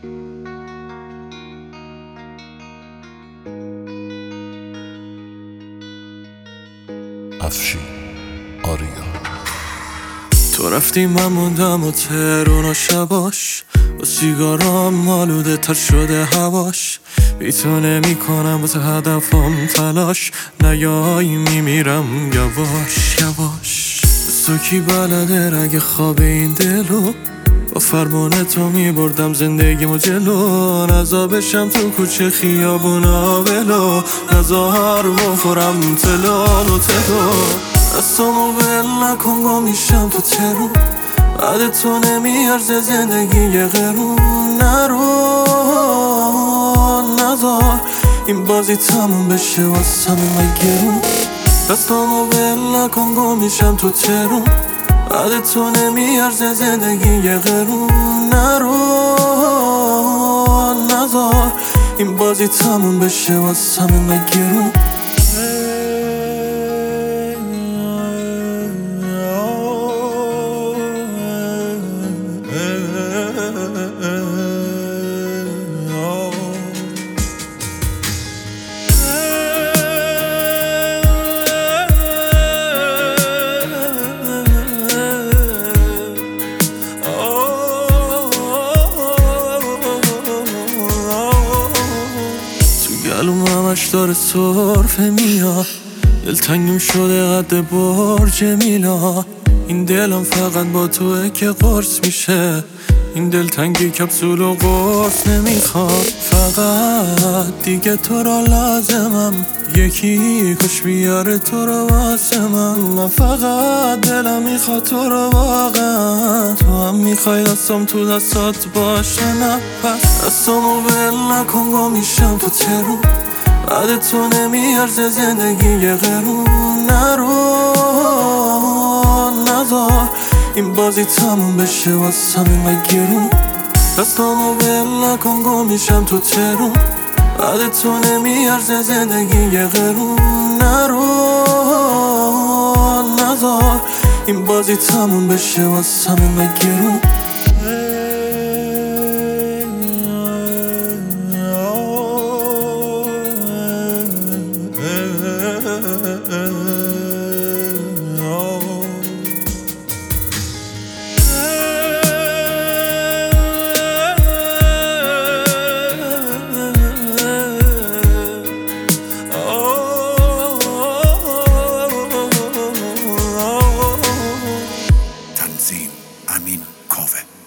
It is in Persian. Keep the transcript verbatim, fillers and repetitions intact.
افشین آریا. تو رفتی من موندم و تهرون و شباش، با سیگارام مالوده تر شده هواش. بی تو نمی کنم واسه هدفم تلاش، نیایی میمیرم یواش یواش. تو کی بلده رگ خواب این دلو، با فرمان تو می بردم زندگیمو جلو. نزا بشم تو کوچه خیابونا ولو، نزا هر بخورم تلال و تلو. دستامو ول نکن گم میشم تو ترون، بعد تو نمیارزه زندگی یه قرون. نرو نزار این بازی تموم بشه واسم مگرون. دستامو ول نکن گم میشم تو ترون، بعد تو نمیارزه زندگی یه قرون. نرو نزار این بازی تموم بشه واسم مگرون. گلوم همش داره سرفه میاد، دلتنگیم شده قد برج میلا. این دلم فقط با توه که قرص میشه، این دلتنگی کپسول و قرص نمیخواد. فقط دیگه تو را لازمم، یکی کش بیاره تو رو واسه من. من فقط دلم میخواد تو رو واقعا، تو هم میخوای دستم تو دستات باشه. نه پس دستامو ول نکن گم میشم تو ترون، بعد تو نمیارزه زندگی یه قرون. نرو نزار این بازی تموم بشه واسم مگرون. دستامو ول نکن گم میشم تو ترون، بعد تو نمیارزه زندگی یه قرون. نرو نزار این بازی تموم بشه واسم مگرون. تنظیم امین کاوه.